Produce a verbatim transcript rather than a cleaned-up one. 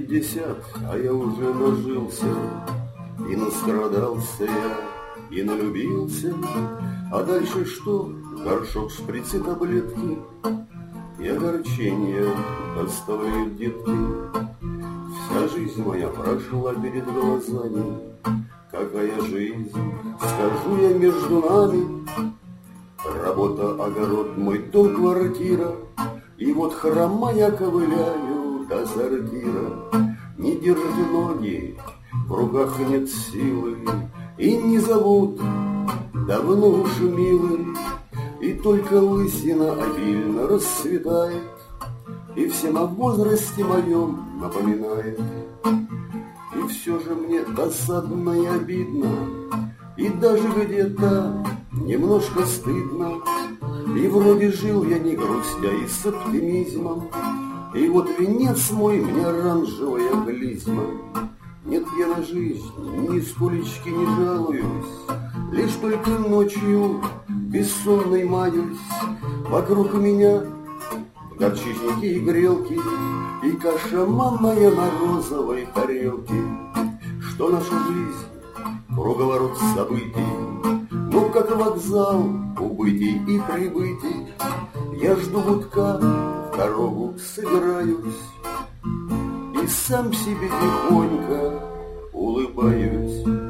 пятьдесят, а я уже нажился, и настрадался я, и налюбился. А дальше что? Горшок, шприцы, таблетки и огорчения доставляют детки. Вся жизнь моя прошла перед глазами. Какая жизнь, скажу я, между нами? Работа, огород, мой дом, квартира. И вот хромая ковыляю до сортира. Не держи ноги, в руках нет силы, и не зовут давно уж милый. И только лысина обильно расцветает, и всем о возрасте моем напоминает. И все же мне досадно и обидно, и даже где-то немножко стыдно. И вроде жил я не грустя и с оптимизмом, и вот венец мой мне оранжевая глизма. Нет, я на жизнь нисколечки не жалуюсь, лишь только ночью бессонной маюсь. Вокруг меня горчичники и грелки, и каша манная на розовой тарелке. Что наша жизнь, круговорот событий, ну как вокзал убытий и прибытий. Я жду гудка, в дорогу собираюсь, и сам себе тихонько улыбаюсь.